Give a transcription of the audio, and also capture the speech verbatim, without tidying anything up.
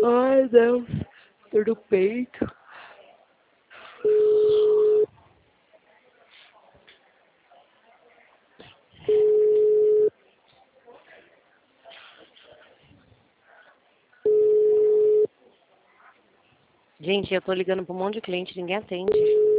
Ai, Deus. Dor do peito. Gente, eu tô ligando pra um monte de cliente, ninguém atende.